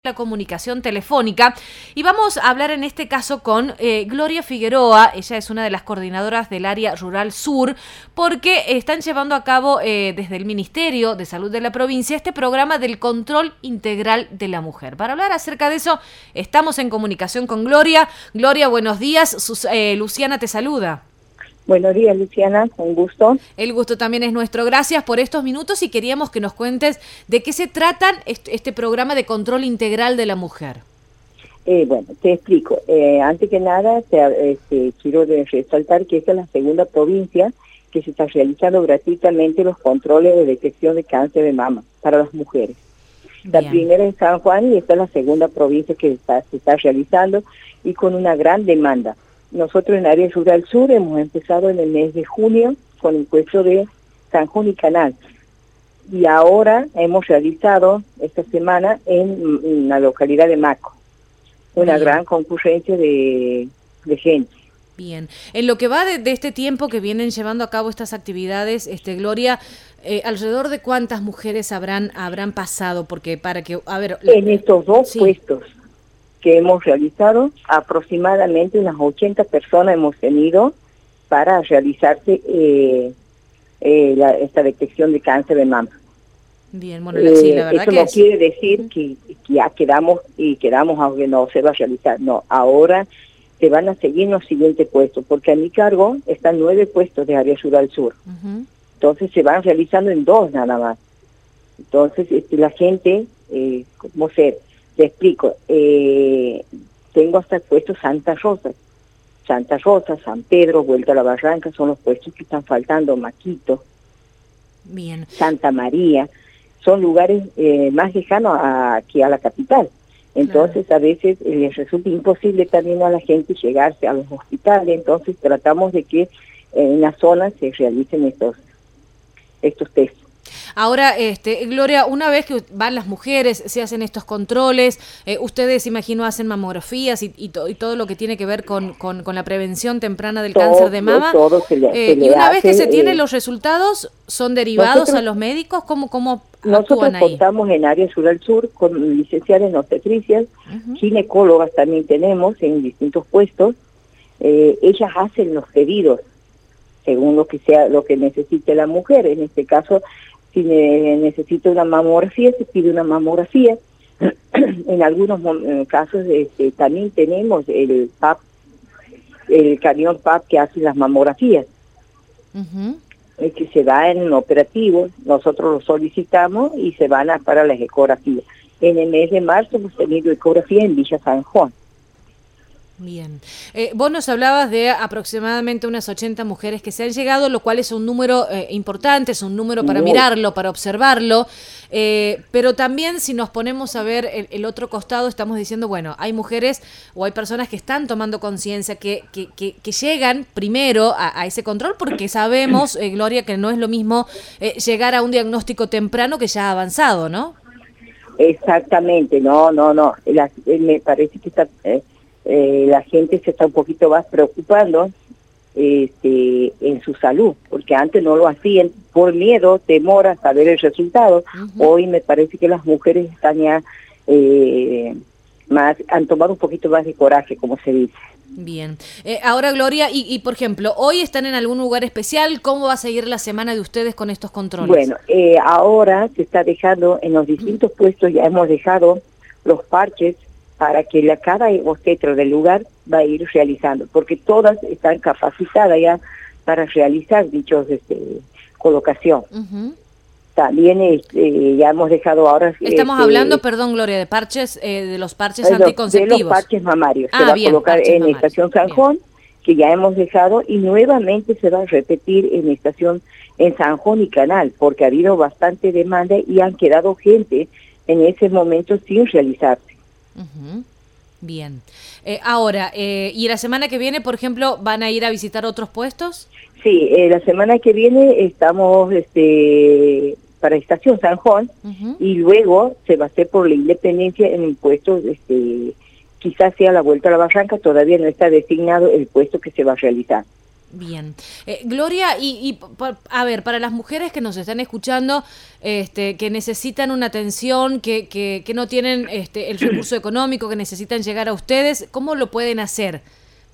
La comunicación telefónica y vamos a hablar en este caso con Gloria Figueroa. Ella es una de las coordinadoras del área rural sur, porque están llevando a cabo desde el Ministerio de Salud de la provincia este programa del control integral de la mujer. Para hablar acerca de eso estamos en comunicación con Gloria. Gloria, buenos días. Luciana te saluda. Buenos días, Luciana, un gusto. El gusto también es nuestro. Gracias por estos minutos y queríamos que nos cuentes de qué se trata este programa de control integral de la mujer. Bueno, te explico. Antes que nada, quiero resaltar que esta es la segunda provincia que se está realizando gratuitamente los controles de detección de cáncer de mama para las mujeres. La primera en San Juan y esta es la segunda provincia que se está realizando y con una gran demanda. Nosotros en Área Rural Sur hemos empezado en el mes de junio con el puesto de San Juan y Canal. Y ahora hemos realizado esta semana en la localidad de Maco. Una gran concurrencia de gente. Bien. En lo que va de este tiempo que vienen llevando a cabo estas actividades, Gloria, ¿alrededor de cuántas mujeres habrán pasado? Porque para que, a ver... En estos dos puestos que hemos realizado, aproximadamente unas 80 personas hemos tenido para realizarse esta detección de cáncer de mama. Bien, bueno, sí, la verdad eso no quiere decir que ya quedamos, aunque no se va a realizar. No, ahora se van a seguir los siguientes puestos, porque a mi cargo están 9 puestos de Área Rural Sur. Entonces se van realizando en 2 nada más. Entonces la gente, ¿cómo ser? Te explico, tengo hasta el puesto Santa Rosa, San Pedro, Vuelta a la Barranca, son los puestos que están faltando, Maquito, bien, Santa María, son lugares más lejanos aquí a la capital. Entonces a veces les resulta imposible también a la gente llegarse a los hospitales, entonces tratamos de que en la zona se realicen estos test. Ahora, Gloria, una vez que van las mujeres, se hacen estos controles, ustedes, imagino, hacen mamografías y todo lo que tiene que ver con la prevención temprana del cáncer de mama. Y una vez que se tienen los resultados, ¿son derivados a los médicos? ¿Cómo nosotros contamos en Área Rural Sur con licenciadas en obstetricias, ginecólogas también tenemos en distintos puestos. Ellas hacen los pedidos según lo que necesite la mujer. En este caso, si necesita una mamografía, se pide una mamografía. En algunos casos también tenemos el PAP, el camión PAP que hace las mamografías. Que se da en un operativo, nosotros lo solicitamos y se van para las ecografías. En el mes de marzo hemos tenido ecografía en Villa San Juan. Bien. Vos nos hablabas de aproximadamente unas 80 mujeres que se han llegado, lo cual es un número importante, es un número para mirarlo, para observarlo, pero también si nos ponemos a ver el otro costado, estamos diciendo, bueno, hay mujeres o hay personas que están tomando conciencia, que llegan primero a ese control, porque sabemos, Gloria, que no es lo mismo llegar a un diagnóstico temprano que ya avanzado, ¿no? Exactamente, no. Me parece que está... la gente se está un poquito más preocupando en su salud, porque antes no lo hacían por miedo, temor a saber el resultado. Hoy me parece que las mujeres están ya han tomado un poquito más de coraje, como se dice. Bien. Ahora, Gloria, y por ejemplo, ¿hoy están en algún lugar especial? ¿Cómo va a seguir la semana de ustedes con estos controles? Bueno, ahora se está dejando en los distintos puestos, ya hemos dejado los parches para que cada obstetra del lugar va a ir realizando, porque todas están capacitadas ya para realizar dichos colocación. También ya hemos dejado ahora... Estamos hablando, perdón, Gloria, de parches, de los parches anticonceptivos. De los parches mamarios. Se va a colocar en la estación San Juan, que ya hemos dejado, y nuevamente se va a repetir en San Juan y Canal, porque ha habido bastante demanda y han quedado gente en ese momento sin realizarse. Bien. Ahora, ¿y la semana que viene, por ejemplo, van a ir a visitar otros puestos? Sí, la semana que viene estamos para Estación San Juan y luego se va a hacer por la Independencia en un puesto, quizás sea la Vuelta a la Barranca, todavía no está designado el puesto que se va a realizar. Bien. Gloria, a ver, para las mujeres que nos están escuchando, que necesitan una atención, que no tienen el recurso económico, que necesitan llegar a ustedes, ¿cómo lo pueden hacer?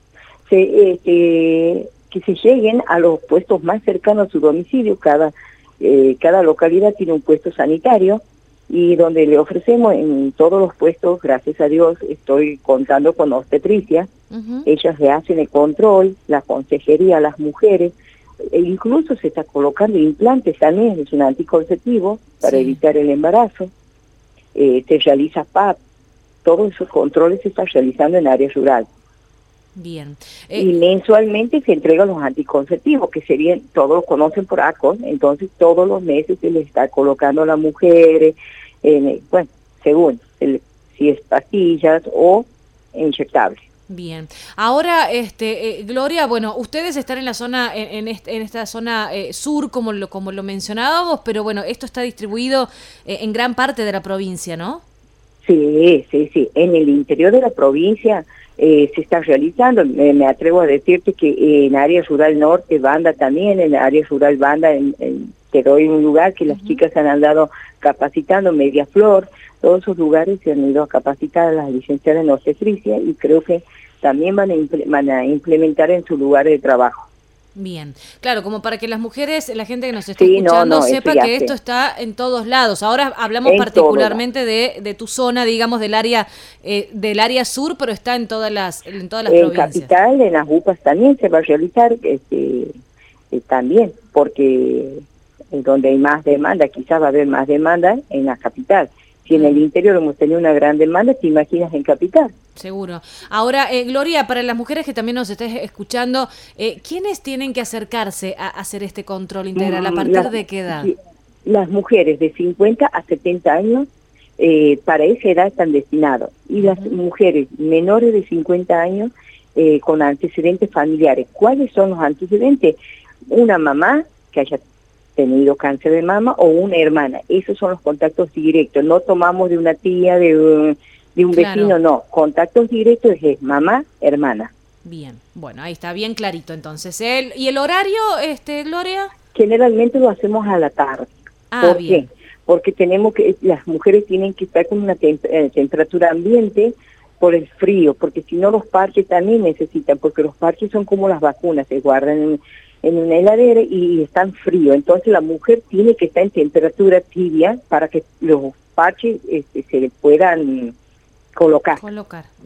Que se lleguen a los puestos más cercanos a su domicilio. Cada localidad tiene un puesto sanitario y donde le ofrecemos en todos los puestos, gracias a Dios, estoy contando con obstetricia. Ellas le hacen el control, la consejería a las mujeres, e incluso se está colocando implantes también, es un anticonceptivo para evitar el embarazo, se realiza PAP, todos esos controles se están realizando en área rural. Bien. Y mensualmente se entregan los anticonceptivos, que serían, todos los conocen por ACON, entonces todos los meses se les está colocando a las mujeres, bueno, según si es pastillas o inyectables. Bien. Ahora, Gloria, bueno, ustedes están en la zona, en esta zona sur, como lo mencionábamos, pero bueno, esto está distribuido en gran parte de la provincia, ¿no? Sí. En el interior de la provincia se está realizando. Me atrevo a decirte que en área rural norte, Banda también, en área rural Banda, te doy un lugar que las chicas se han andado capacitando, Mediaflor, todos esos lugares se han ido a capacitar a las licenciadas en obstetricia y creo que también van a implementar en su lugar de trabajo. Bien, claro, como para que las mujeres, la gente que nos está escuchando, sepa que esto está en todos lados. Ahora hablamos particularmente de tu zona, digamos, del área sur, pero está en todas las provincias. En Capital, en las UPAs también se va a realizar, también, porque donde hay más demanda, quizás va a haber más demanda en la capital. Si en el interior hemos tenido una gran demanda, ¿te imaginas en capital? Seguro. Ahora, Gloria, para las mujeres que también nos estés escuchando, ¿quiénes tienen que acercarse a hacer este control integral? ¿A partir de qué edad? Las mujeres de 50 a 70 años, para esa edad están destinados. Y las mujeres menores de 50 años con antecedentes familiares. ¿Cuáles son los antecedentes? Una mamá que haya tenido cáncer de mama o una hermana. Esos son los contactos directos. No tomamos de una tía, de un vecino, no. Contactos directos es mamá, hermana. Bien, bueno, ahí está bien clarito entonces. ¿Y el horario, Gloria? Generalmente lo hacemos a la tarde. ¿Por qué? Porque las mujeres tienen que estar con una temperatura ambiente por el frío, porque si no los parches también necesitan, porque los parches son como las vacunas, se guardan en una heladera y están fríos. Entonces la mujer tiene que estar en temperatura tibia para que los parches se le puedan colocar.